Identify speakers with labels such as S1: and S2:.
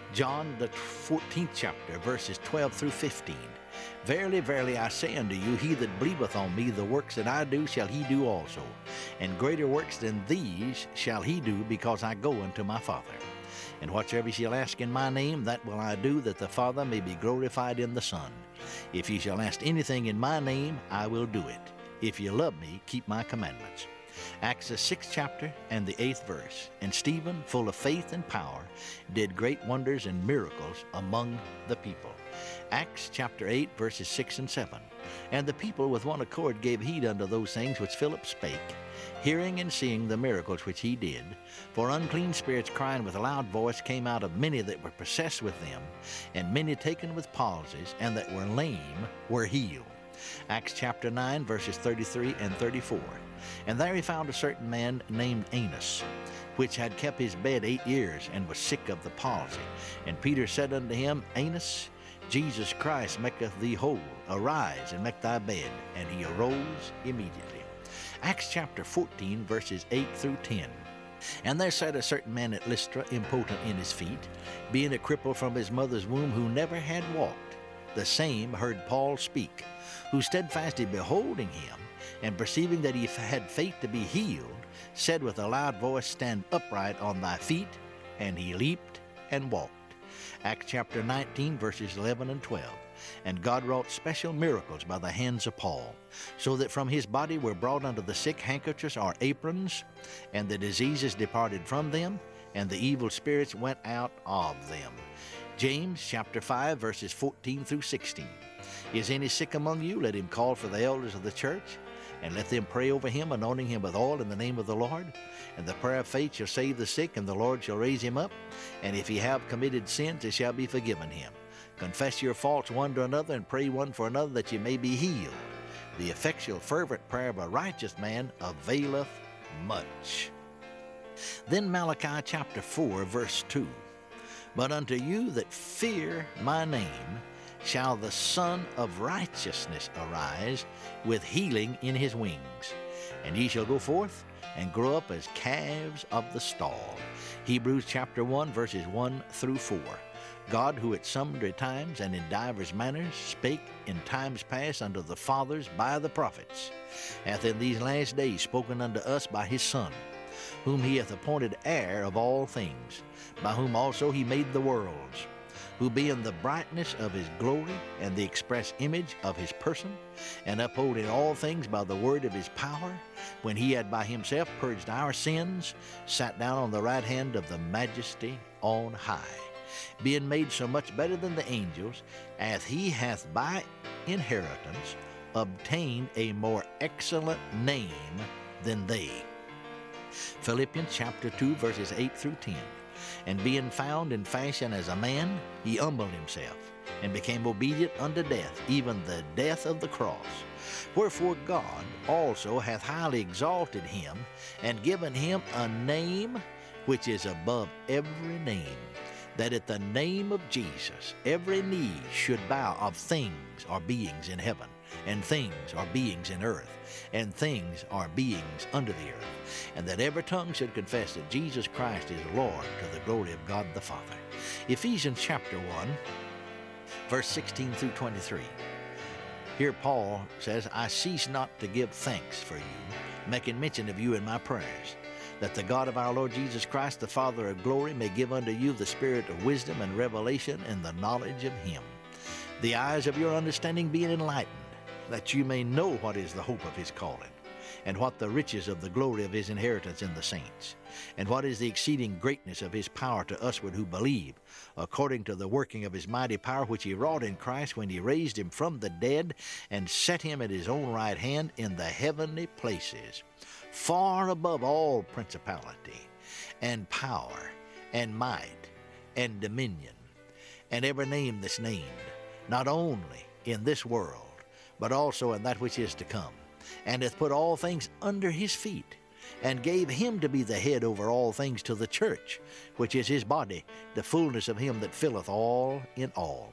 S1: John, the 14th chapter, verses 12 through 15. Verily, verily, I say unto you, he that believeth on me, the works that I do shall he do also. And greater works than these shall he do, because I go unto my Father. And whatsoever ye shall ask in my name, that will I do, that the Father may be glorified in the Son. If ye shall ask anything in my name, I will do it. If ye love me, keep my commandments. Acts the 6th chapter and the 8th verse. And Stephen, full of faith and power, did great wonders and miracles among the people. Acts chapter 8, verses 6 and 7. And the people with one accord gave heed unto those things which Philip spake, hearing and seeing the miracles which he did. For unclean spirits crying with a loud voice came out of many that were possessed with them, and many taken with palsies, and that were lame were healed. Acts chapter 9, verses 33 and 34. And there he found a certain man named Aeneas, which had kept his bed 8 years, and was sick of the palsy. And Peter said unto him, Aeneas, Jesus Christ maketh thee whole. Arise and make thy bed. And he arose immediately. Acts chapter 14, verses 8 through 10. And there sat a certain man at Lystra, impotent in his feet, being a cripple from his mother's womb, who never had walked. The same heard Paul speak, who steadfastly beholding him, and perceiving that he had faith to be healed, said with a loud voice, Stand upright on thy feet. And he leaped and walked. Acts chapter 19, verses 11 and 12. And God wrought special miracles by the hands of Paul, so that from his body were brought unto the sick handkerchiefs or aprons, and the diseases departed from them, and the evil spirits went out of them. James chapter 5, verses 14 through 16. Is any sick among you? Let him call for the elders of the church, and let them pray over him, anointing him with oil in the name of the Lord. And the prayer of faith shall save the sick, and the Lord shall raise him up. And if he have committed sins, it shall be forgiven him. Confess your faults one to another, and pray one for another, that ye may be healed. The effectual fervent prayer of a righteous man availeth much. Then Malachi chapter 4, verse 2. But unto you that fear my name shall the Son of Righteousness arise with healing in his wings. And ye shall go forth and grow up as calves of the stall. Hebrews chapter 1, verses 1 through 4. God, who at sundry times and in divers manners spake in times past unto the fathers by the prophets, hath in these last days spoken unto us by his Son, whom he hath appointed heir of all things, by whom also he made the worlds, who being the brightness of his glory and the express image of his person, and upholding all things by the word of his power, when he had by himself purged our sins, sat down on the right hand of the majesty on high, being made so much better than the angels, as he hath by inheritance obtained a more excellent name than they. Philippians chapter 2, verses 8 through 10. And being found in fashion as a man, he humbled himself, and became obedient unto death, even the death of the cross. Wherefore God also hath highly exalted him, and given him a name which is above every name, that at the name of Jesus every knee should bow, of things or beings in heaven, and things or beings in earth, and things or beings under the earth, and that every tongue should confess that Jesus Christ is Lord, to the glory of God the Father. Ephesians chapter 1, verse 16 through 23. Here Paul says, I cease not to give thanks for you, making mention of you in my prayers, that the God of our Lord Jesus Christ, the Father of glory, may give unto you the spirit of wisdom and revelation in the knowledge of him, the eyes of your understanding being enlightened, that you may know what is the hope of his calling, and what the riches of the glory of his inheritance in the saints, and what is the exceeding greatness of his power to usward who believe, according to the working of his mighty power which he wrought in Christ when he raised him from the dead, and set him at his own right hand in the heavenly places, far above all principality, and power, and might, and dominion, and every name that's named, not only in this world, but also in that which is to come, and hath put all things under his feet, and gave him to be the head over all things to the church, which is his body, the fullness of him that filleth all in all.